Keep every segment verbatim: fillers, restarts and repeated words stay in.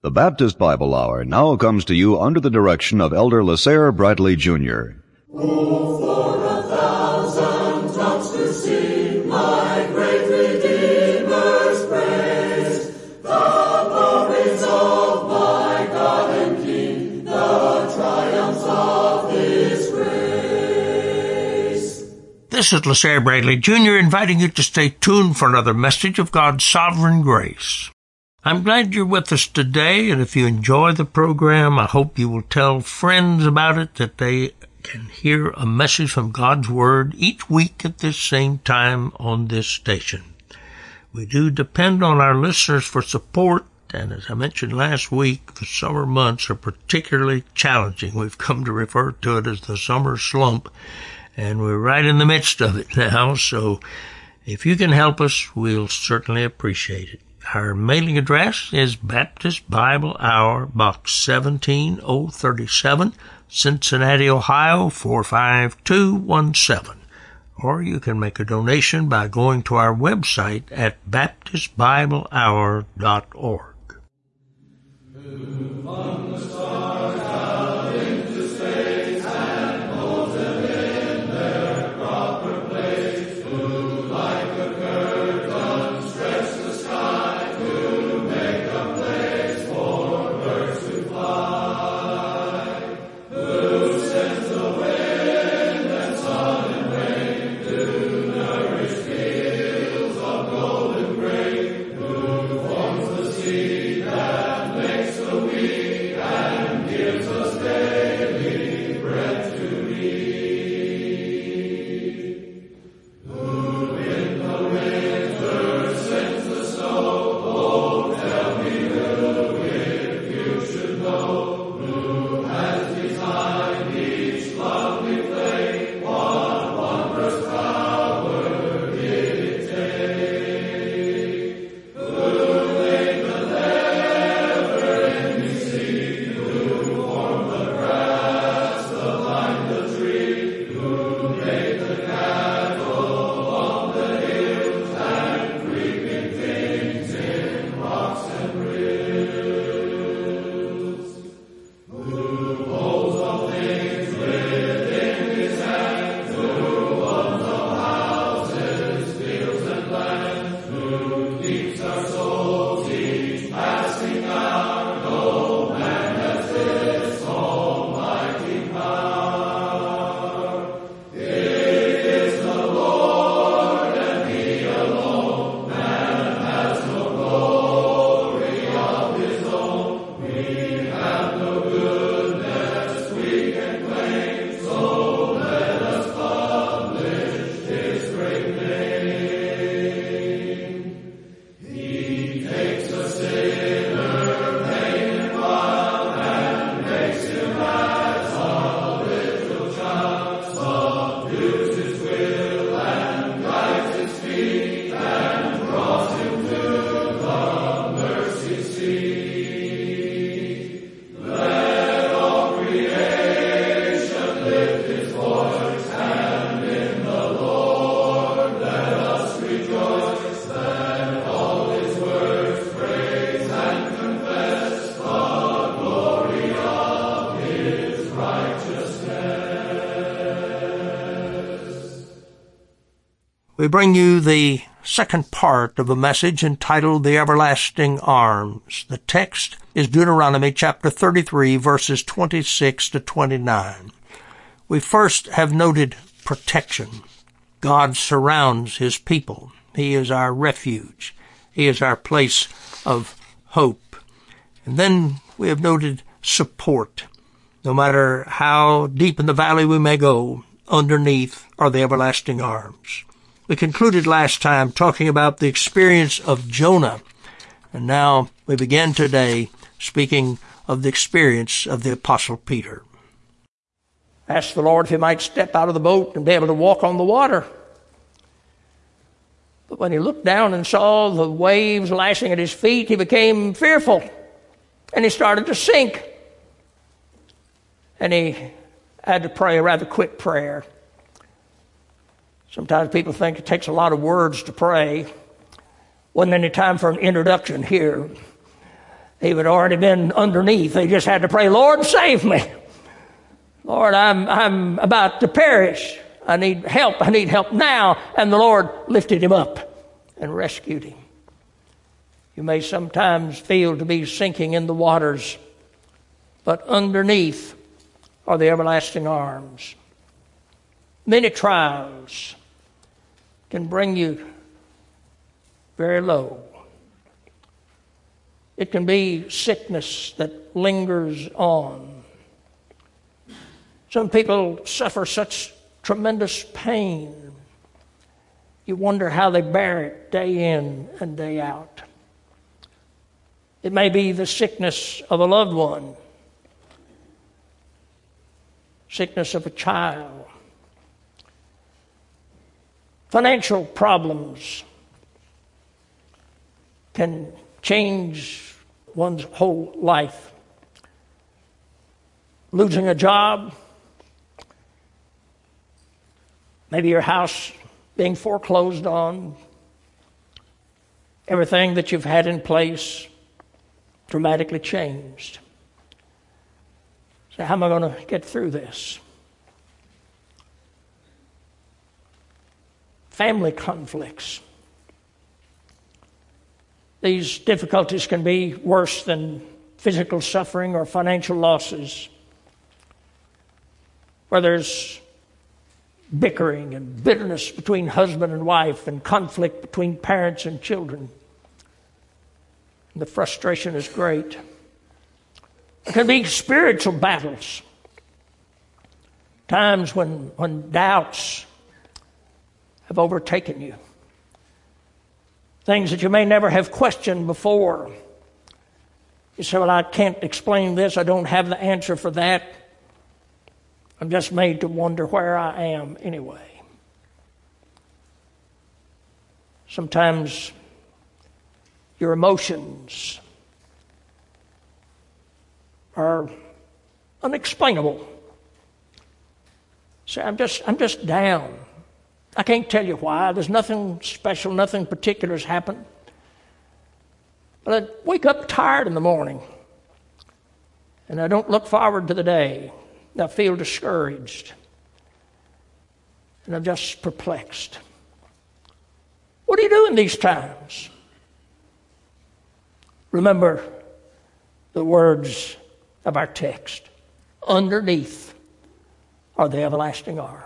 The Baptist Bible Hour now comes to you under the direction of Elder LaSair Bradley, Junior Oh, for a thousand tongues to sing my great Redeemer's praise, the glories of my God and King, the triumphs of His grace. This is LaSair Bradley, Junior, inviting you to stay tuned for another message of God's sovereign grace. I'm glad you're with us today, and if you enjoy the program, I hope you will tell friends about it, that they can hear a message from God's Word each week at this same time on this station. We do depend on our listeners for support, and as I mentioned last week, the summer months are particularly challenging. We've come to refer to it as the summer slump, and we're right in the midst of it now, so if you can help us, we'll certainly appreciate it. Our mailing address is Baptist Bible Hour, Box seventeen oh thirty-seven, Cincinnati, Ohio, four five two one seven. Or you can make a donation by going to our website at baptist bible hour dot org. Move on the stars out into space and hold them in their proper place. Move like a curtain, stretch the sky to make a place for birds to fly. Who sends the wind and sun and rain to nourish fields of golden grain? Who forms the seed that makes the wheat and gives us daily bread to eat? Who in the winter sends the snow? Oh, tell me who, if you should know, who has designed each lovely flake? What wondrous power did it take? Who laid the never-ending sea? Who formed the grass, the vine, the tree? Who made the cattle on the hills and creeping things in rocks and rills? Who holds all things within His hand? Who owns all houses, fields, and lands? Who keeps our souls each passing hour? No man has this almighty power. It is the Lord, and He alone. Man has no glory of his own. We have no goodness we can claim, so let us publish His great name. He takes a sinner, pain and wild, and makes him as a little child, subdues his will and guides his feet, and draws him to the mercy seat. Let all creation lift its voice, and in the Lord let us rejoice. Let all His words praise and confess the glory of His righteousness. We bring you the second part of a message entitled The Everlasting Arms. The text is Deuteronomy chapter thirty-three, verses twenty-six to twenty-nine. We first have noted protection. God surrounds His people. He is our refuge. He is our place of hope. And then we have noted support. No matter how deep in the valley we may go, underneath are the everlasting arms. We concluded last time talking about the experience of Jonah, and now we begin today speaking of the experience of the Apostle Peter. Asked the Lord if he might step out of the boat and be able to walk on the water. But when he looked down and saw the waves lashing at his feet, he became fearful, and he started to sink. And he had to pray a rather quick prayer. Sometimes people think it takes a lot of words to pray. Wasn't any time for an introduction here. He would already been underneath. He just had to pray, Lord, save me. Lord, I'm, I'm about to perish. I need help. I need help now. And the Lord lifted him up and rescued him. You may sometimes feel to be sinking in the waters, but underneath are the everlasting arms. Many trials can bring you very low. It can be sickness that lingers on. Some people suffer such tremendous pain. You wonder how they bear it day in and day out. It may be the sickness of a loved one, sickness of a child, financial problems can change one's whole life. Losing a job, maybe your house being foreclosed on, everything that you've had in place dramatically changed. So how am I going to get through this? Family conflicts. These difficulties can be worse than physical suffering or financial losses, where there's bickering and bitterness between husband and wife and conflict between parents and children. And the frustration is great. There can be spiritual battles, times when, when doubts have overtaken you. Things that you may never have questioned before. You say, well, I can't explain this. I don't have the answer for that. I'm just made to wonder where I am anyway. Sometimes your emotions are unexplainable. Say, I'm just, I'm just down. I can't tell you why. There's nothing special, nothing particular has happened. But I wake up tired in the morning, and I don't look forward to the day. I feel discouraged, and I'm just perplexed. What do you do in these times? Remember the words of our text. Underneath are the everlasting arms.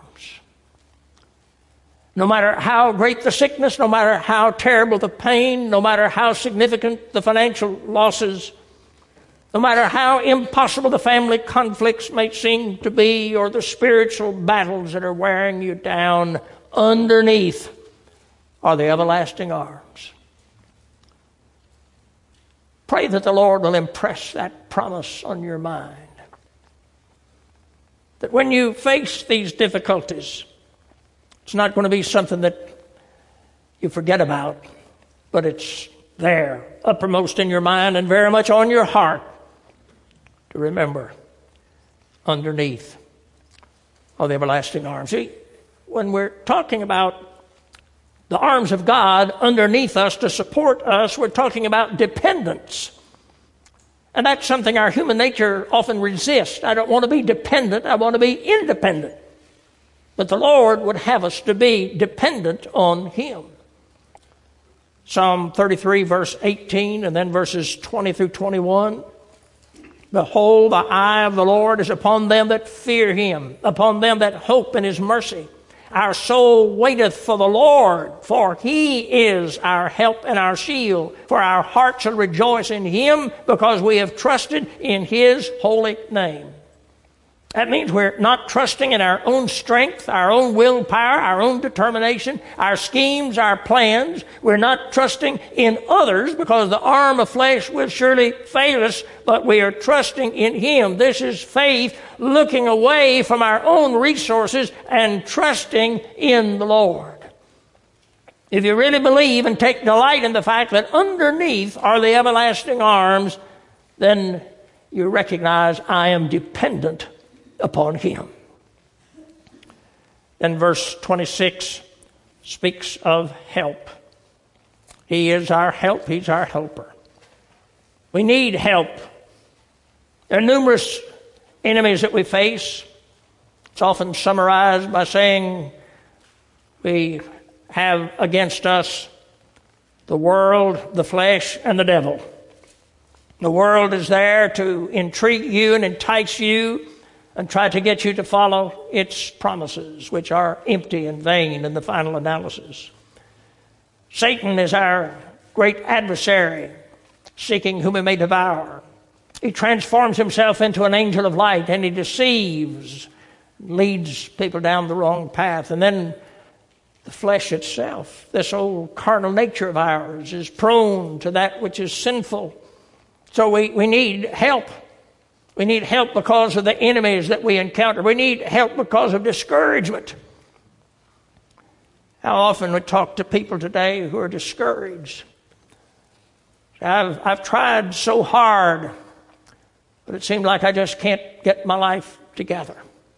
No matter how great the sickness, no matter how terrible the pain, no matter how significant the financial losses, no matter how impossible the family conflicts may seem to be, or the spiritual battles that are wearing you down, underneath are the everlasting arms. Pray that the Lord will impress that promise on your mind. That when you face these difficulties, it's not going to be something that you forget about, but it's there, uppermost in your mind and very much on your heart to remember. Underneath are the everlasting arms. See, when we're talking about the arms of God underneath us to support us, we're talking about dependence. And that's something our human nature often resists. I don't want to be dependent. I want to be independent. But the Lord would have us to be dependent on Him. Psalm thirty-three, verse eighteen, and then verses twenty through twenty-one. Behold, the eye of the Lord is upon them that fear Him, upon them that hope in His mercy. Our soul waiteth for the Lord, for He is our help and our shield. For our heart shall rejoice in Him, because we have trusted in His holy name. That means we're not trusting in our own strength, our own willpower, our own determination, our schemes, our plans. We're not trusting in others, because the arm of flesh will surely fail us, but we are trusting in Him. This is faith, looking away from our own resources and trusting in the Lord. If you really believe and take delight in the fact that underneath are the everlasting arms, then you recognize, I am dependent upon Him. Then verse twenty-six speaks of help. He is our help. He's our helper. We need help. There are numerous enemies that we face. It's often summarized by saying we have against us the world, the flesh, and the devil. The world is there to intrigue you and entice you and try to get you to follow its promises, which are empty and vain in the final analysis. Satan is our great adversary, seeking whom he may devour. He transforms himself into an angel of light, and he deceives, leads people down the wrong path. And then the flesh itself, this old carnal nature of ours, is prone to that which is sinful. So we, we need help. We need help because of the enemies that we encounter. We need help because of discouragement. How often we talk to people today who are discouraged. I've, I've tried so hard, but it seems like I just can't get my life together.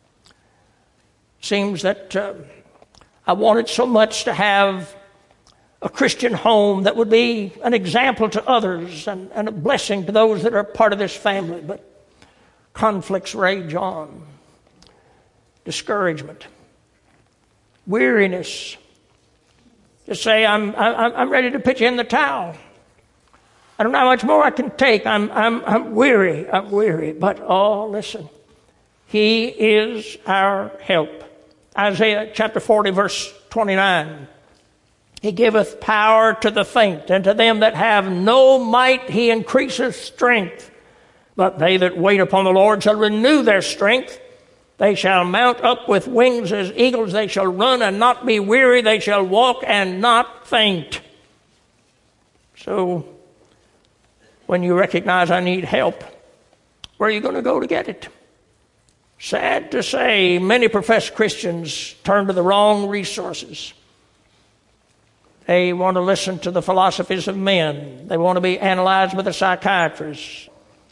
Seems that uh, I wanted so much to have a Christian home that would be an example to others and, and a blessing to those that are part of this family, but conflicts rage on. Discouragement. Weariness. Just say, I'm, I'm, I'm ready to pitch in the towel. I don't know how much more I can take. I'm, I'm, I'm weary. I'm weary. But, oh, listen. He is our help. Isaiah chapter forty, verse twenty-nine. He giveth power to the faint, and to them that have no might he increaseth strength. But they that wait upon the Lord shall renew their strength. They shall mount up with wings as eagles. They shall run and not be weary. They shall walk and not faint. So, when you recognize I need help, where are you going to go to get it? Sad to say, many professed Christians turn to the wrong resources. They want to listen to the philosophies of men. They want to be analyzed by the psychiatrists.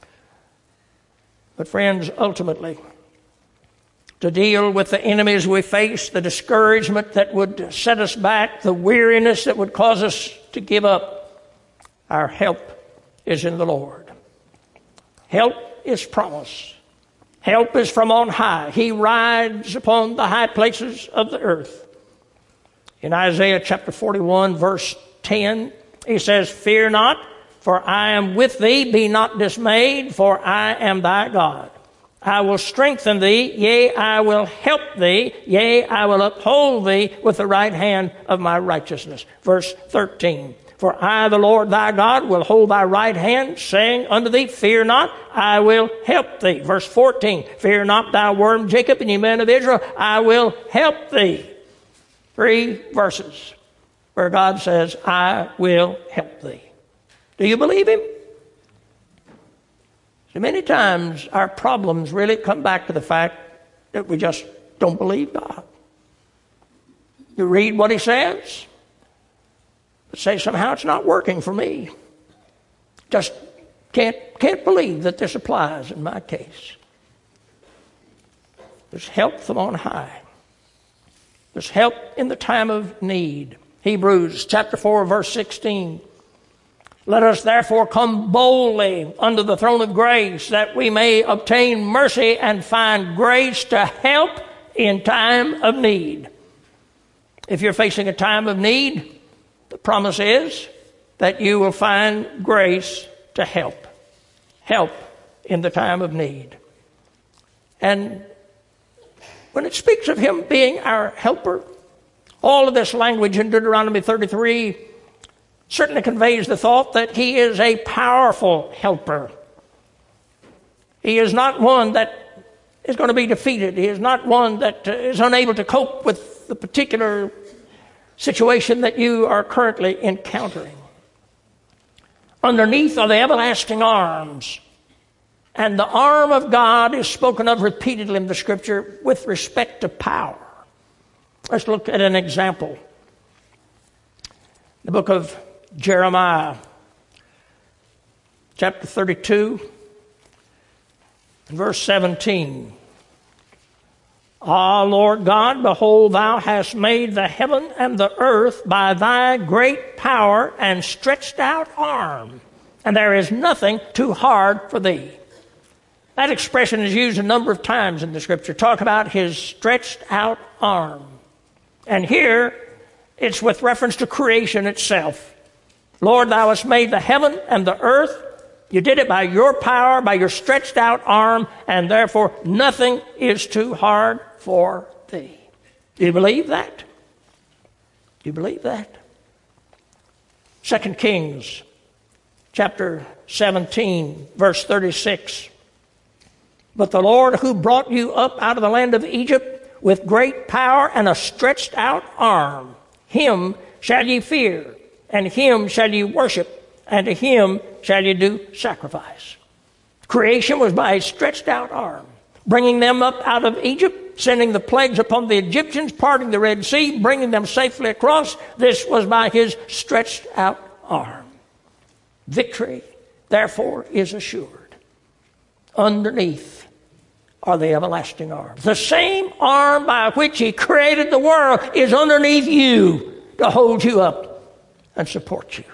But friends, ultimately, to deal with the enemies we face, the discouragement that would set us back, the weariness that would cause us to give up, our help is in the Lord. Help is promise. Help is from on high. He rides upon the high places of the earth. In Isaiah chapter forty-one, verse ten, he says, Fear not, for I am with thee. Be not dismayed, for I am thy God. I will strengthen thee, yea, I will help thee, yea, I will uphold thee with the right hand of my righteousness. Verse thirteen, For I, the Lord thy God, will hold thy right hand, saying unto thee, Fear not, I will help thee. Verse fourteen, Fear not, thou worm Jacob, and ye men of Israel, I will help thee. Three verses where God says, I will help thee. Do you believe him? So many times our problems really come back to the fact that we just don't believe God. You read what he says, but say somehow it's not working for me. Just can't, can't believe that this applies in my case. There's help from on high. There's help in the time of need. Hebrews chapter four, verse sixteen. Let us therefore come boldly unto the throne of grace, that we may obtain mercy and find grace to help in time of need. If you're facing a time of need, the promise is that you will find grace to help. Help in the time of need. And when it speaks of him being our helper, all of this language in Deuteronomy thirty-three certainly conveys the thought that he is a powerful helper. He is not one that is going to be defeated. He is not one that is unable to cope with the particular situation that you are currently encountering. Underneath are the everlasting arms. And the arm of God is spoken of repeatedly in the Scripture with respect to power. Let's look at an example. The book of Jeremiah, chapter thirty-two, verse seventeen. Ah, Lord God, behold, thou hast made the heaven and the earth by thy great power and stretched out arm. and there is nothing too hard for thee. That expression is used a number of times in the Scripture. Talk about his stretched out arm. And here, it's with reference to creation itself. Lord, thou hast made the heaven and the earth. You did it by your power, by your stretched out arm, and therefore nothing is too hard for thee. Do you believe that? Do you believe that? Second Kings, chapter seventeen, verse thirty-six. But the Lord who brought you up out of the land of Egypt with great power and a stretched out arm, him shall ye fear, and him shall ye worship, and to him shall ye do sacrifice. Creation was by a stretched out arm, bringing them up out of Egypt, sending the plagues upon the Egyptians, parting the Red Sea, bringing them safely across. This was by his stretched out arm. Victory, therefore, is assured. Underneath are the everlasting arms. The same arm by which he created the world is underneath you to hold you up and support you.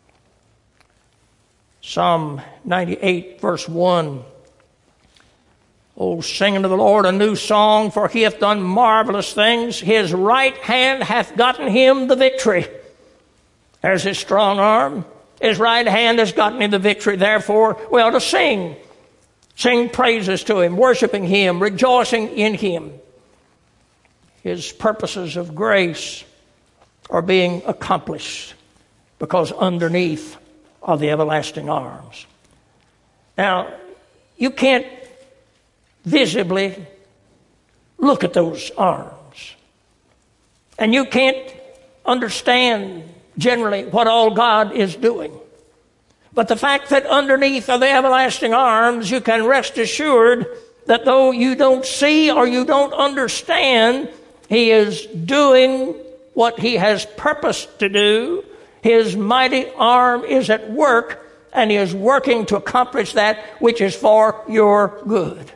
Psalm ninety-eight, verse one. Oh, sing unto the Lord a new song, for he hath done marvelous things. His right hand hath gotten him the victory. There's his strong arm. His right hand has gotten him the victory. Therefore, we ought to sing. Sing praises to him, worshiping him, rejoicing in him. His purposes of grace are being accomplished because underneath are the everlasting arms. Now, you can't visibly look at those arms. And you can't understand generally what all God is doing. But the fact that underneath are the everlasting arms, you can rest assured that though you don't see or you don't understand, he is doing what he has purposed to do. His mighty arm is at work, and he is working to accomplish that which is for your good.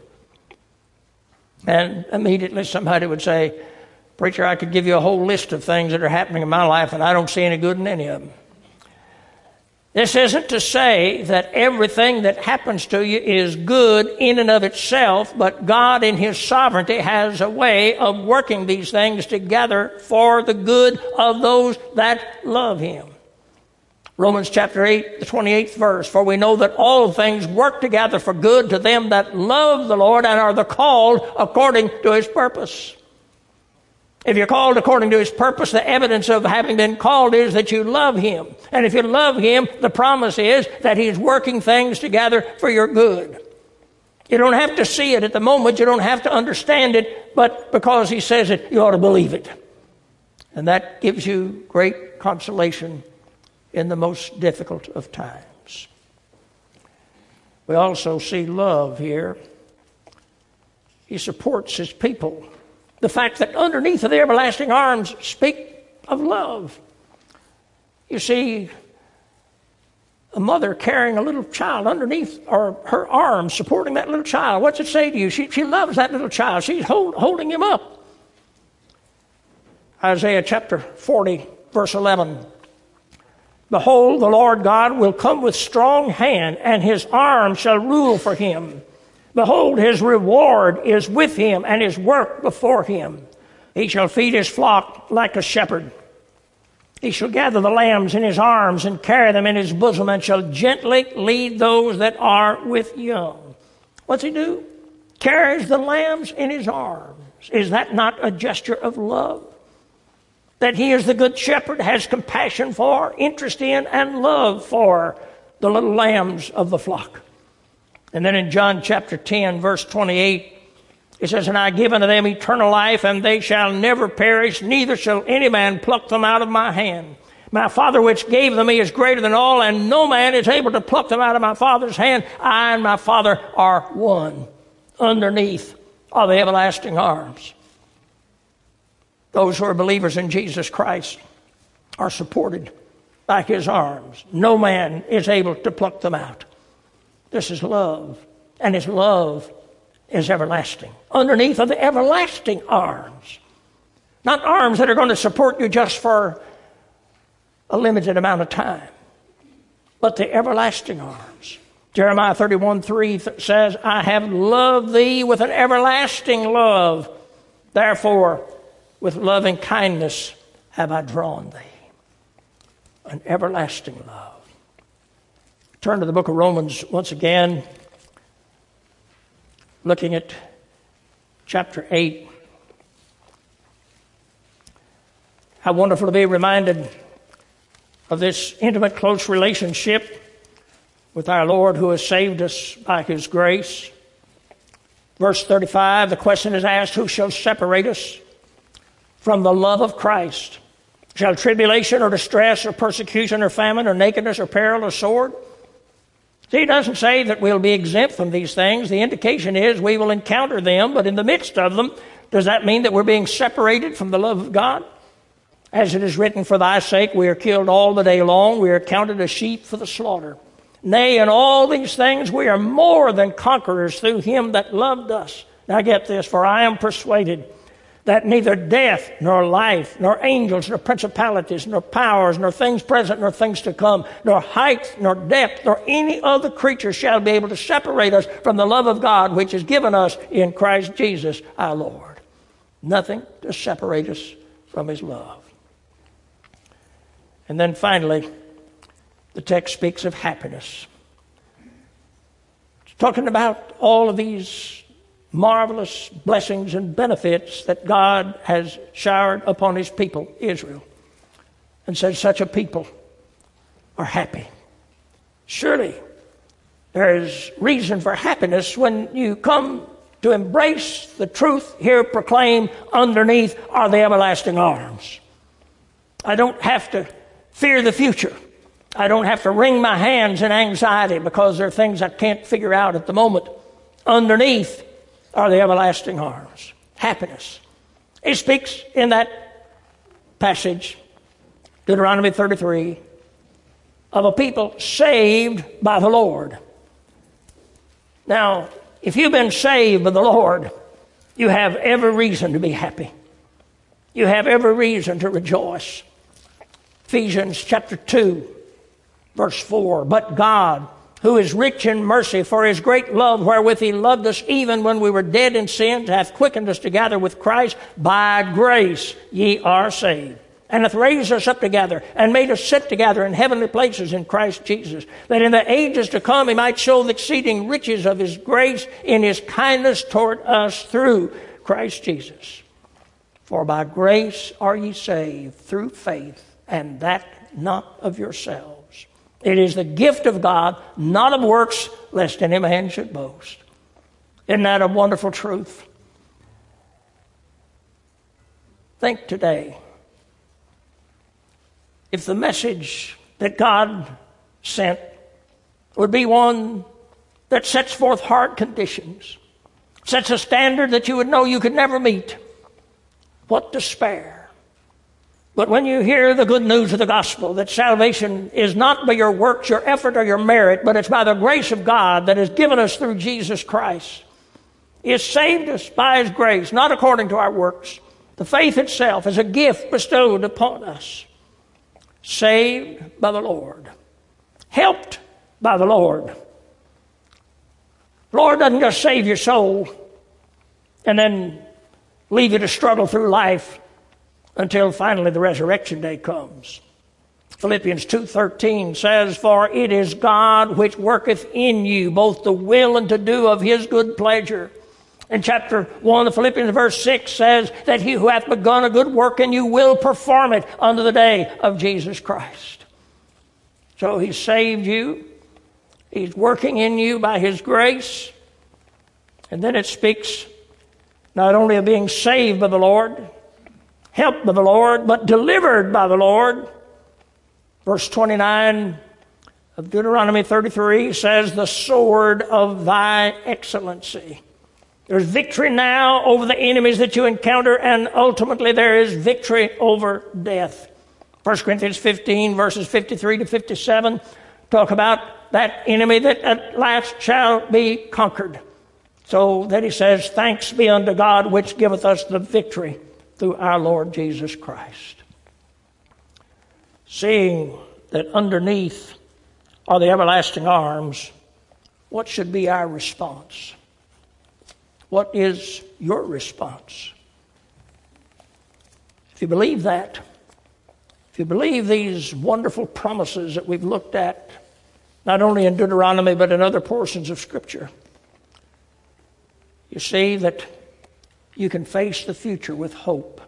And immediately somebody would say, preacher, I could give you a whole list of things that are happening in my life, and I don't see any good in any of them. This isn't to say that everything that happens to you is good in and of itself, but God in his sovereignty has a way of working these things together for the good of those that love him. Romans chapter eight, the twenty-eighth verse, for we know that all things work together for good to them that love the Lord and are the called according to his purpose. If you're called according to his purpose, the evidence of having been called is that you love him. And if you love him, the promise is that he's working things together for your good. You don't have to see it at the moment. You don't have to understand it. But because he says it, you ought to believe it. And that gives you great consolation in the most difficult of times. We also see love here. He supports his people. The fact that underneath of the everlasting arms speak of love. You see, a mother carrying a little child underneath or her arms, supporting that little child. What's it say to you? She, she loves that little child. She's hold, holding him up. Isaiah chapter forty, verse eleven. Behold, the Lord God will come with strong hand, and his arm shall rule for him. Behold, his reward is with him, and his work before him. He shall feed his flock like a shepherd. He shall gather the lambs in his arms and carry them in his bosom, and shall gently lead those that are with young. What's he do? Carries the lambs in his arms. Is that not a gesture of love? That he is the good shepherd, has compassion for, interest in, and love for the little lambs of the flock. And then in John chapter ten, verse twenty-eight, it says, and I give unto them eternal life, and they shall never perish, neither shall any man pluck them out of my hand. My Father which gave them me is greater than all, and no man is able to pluck them out of my Father's hand. I and my Father are one. Underneath are the everlasting arms. Those who are believers in Jesus Christ are supported by his arms. No man is able to pluck them out. This is love, and his love is everlasting. Underneath are the everlasting arms. Not arms that are going to support you just for a limited amount of time, but the everlasting arms. Jeremiah thirty-one three says, I have loved thee with an everlasting love. Therefore, with loving kindness have I drawn thee. An everlasting love. Turn to the book of Romans once again, looking at chapter eight. How wonderful to be reminded of this intimate, close relationship with our Lord who has saved us by His grace. Verse thirty-five, the question is asked, who shall separate us from the love of Christ? Shall tribulation or distress or persecution or famine or nakedness or peril or sword? See, he doesn't say that we'll be exempt from these things. The indication is we will encounter them, but in the midst of them, does that mean that we're being separated from the love of God? As it is written, for thy sake we are killed all the day long. We are counted as sheep for the slaughter. Nay, in all these things we are more than conquerors through him that loved us. Now get this, for I am persuaded that neither death, nor life, nor angels, nor principalities, nor powers, nor things present, nor things to come, nor height, nor depth, nor any other creature shall be able to separate us from the love of God, which is given us in Christ Jesus our Lord. Nothing to separate us from His love. And then finally, the text speaks of happiness. It's talking about all of these marvelous blessings and benefits that God has showered upon His people, Israel, and said such a people are happy. Surely there is reason for happiness when you come to embrace the truth here proclaimed underneath are the everlasting arms. I don't have to fear the future. I don't have to wring my hands in anxiety because there are things I can't figure out at the moment. Underneath are the everlasting arms. Happiness. He speaks in that passage, Deuteronomy thirty-three, of a people saved by the Lord. Now, if you've been saved by the Lord, you have every reason to be happy. You have every reason to rejoice. Ephesians chapter two, verse four, but God, who is rich in mercy, for His great love wherewith He loved us, even when we were dead in sins, hath quickened us together with Christ. By grace ye are saved, and hath raised us up together, and made us sit together in heavenly places in Christ Jesus, that in the ages to come He might show the exceeding riches of His grace in His kindness toward us through Christ Jesus. For by grace are ye saved through faith, and that not of yourselves. It is the gift of God, not of works, lest any man should boast. Isn't that a wonderful truth? Think today, if the message that God sent would be one that sets forth hard conditions, sets a standard that you would know you could never meet, what despair. But when you hear the good news of the gospel, that salvation is not by your works, your effort, or your merit, but it's by the grace of God that is given us through Jesus Christ. He has saved us by His grace, not according to our works. The faith itself is a gift bestowed upon us. Saved by the Lord. Helped by the Lord. The Lord doesn't just save your soul and then leave you to struggle through life until finally the resurrection day comes. Philippians two thirteen says, for it is God which worketh in you both to will and to do of His good pleasure. And chapter one of Philippians verse six says that He who hath begun a good work in you will perform it unto the day of Jesus Christ. So He saved you. He's working in you by His grace. And then it speaks not only of being saved by the Lord, helped by the Lord, but delivered by the Lord. Verse twenty-nine of Deuteronomy thirty-three says, the sword of thy excellency. There's victory now over the enemies that you encounter, and ultimately there is victory over death. First Corinthians fifteen, verses fifty-three to fifty-seven, talk about that enemy that at last shall be conquered. So that he says, thanks be unto God which giveth us the victory through our Lord Jesus Christ. Seeing that underneath are the everlasting arms, what should be our response? What is your response? If you believe that, if you believe these wonderful promises that we've looked at, not only in Deuteronomy but in other portions of Scripture, you see that you can face the future with hope.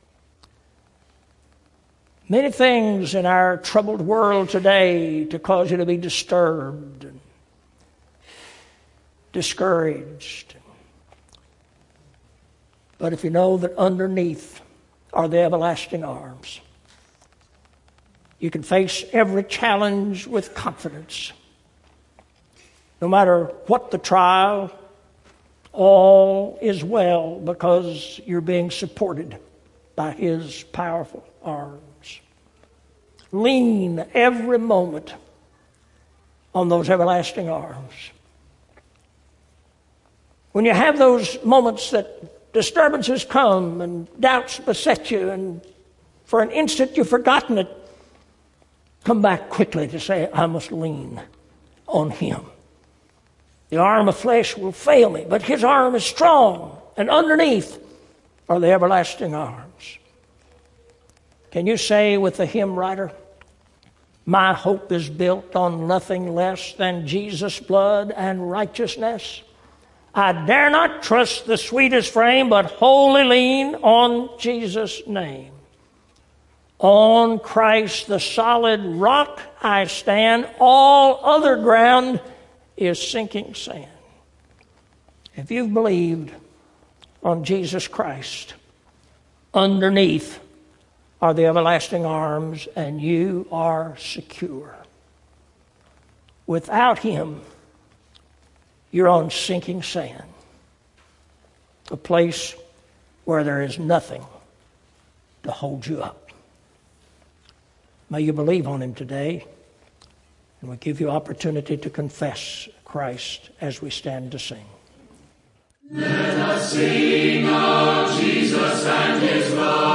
Many things in our troubled world today to cause you to be disturbed and discouraged. But if you know that underneath are the everlasting arms, you can face every challenge with confidence. No matter what the trial, all is well because you're being supported by His powerful arms. Lean every moment on those everlasting arms. When you have those moments that disturbances come and doubts beset you and for an instant you've forgotten it, come back quickly to say, I must lean on Him. The arm of flesh will fail me, but His arm is strong, and underneath are the everlasting arms. Can you say with the hymn writer, my hope is built on nothing less than Jesus' blood and righteousness? I dare not trust the sweetest frame, but wholly lean on Jesus' name. On Christ the solid rock I stand, all other ground is sinking sand. If you've believed on Jesus Christ, underneath are the everlasting arms, and you are secure. Without Him, you're on sinking sand, a place where there is nothing to hold you up. May you believe on Him today, and we give you opportunity to confess Christ as we stand to sing. Let us sing of Jesus and His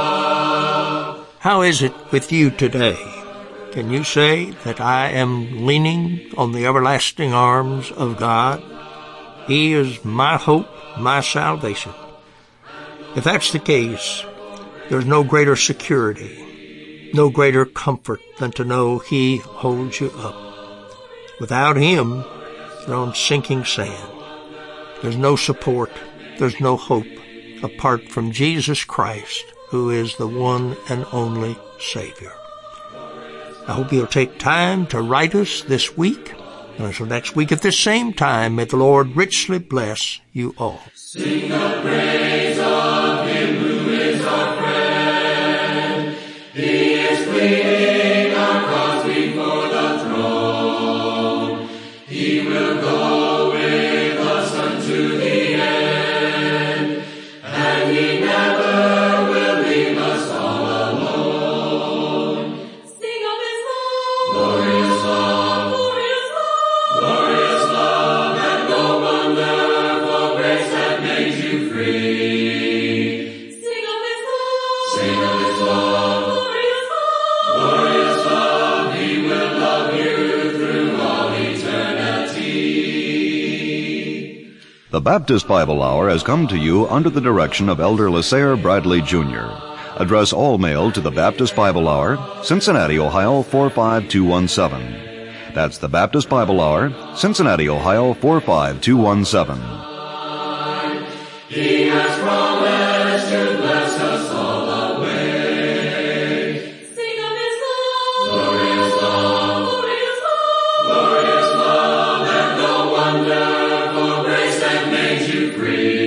love. How is it with you today? Can you say that I am leaning on the everlasting arms of God? He is my hope, my salvation. If that's the case, there's no greater security, no greater comfort than to know He holds you up. Without Him, you're on sinking sand. There's no support, there's no hope apart from Jesus Christ, who is the one and only Savior. I hope you'll take time to write us this week. And until next week at this same time, may the Lord richly bless you all. Sing the praise of Him who is our friend. He is pleading our cause before the throne. He will go with us unto the end, and He never will leave us all alone. Sing of His love, Glorious love, glorious love, glorious love, and no wonder for grace that made you free. sing of His love, Sing of His love, glorious love, glorious love, He will love you through all eternity. The Baptist Bible Hour has come to you under the direction of Elder Lasair Bradley Junior Address all mail to the Baptist Bible Hour, Cincinnati, Ohio four five two one seven. That's the Baptist Bible Hour, Cincinnati, Ohio four five two one seven. He has promised to bless us all the way. sing of His love, Glorious love, glorious love, glorious love, and no wonder for grace that made you free.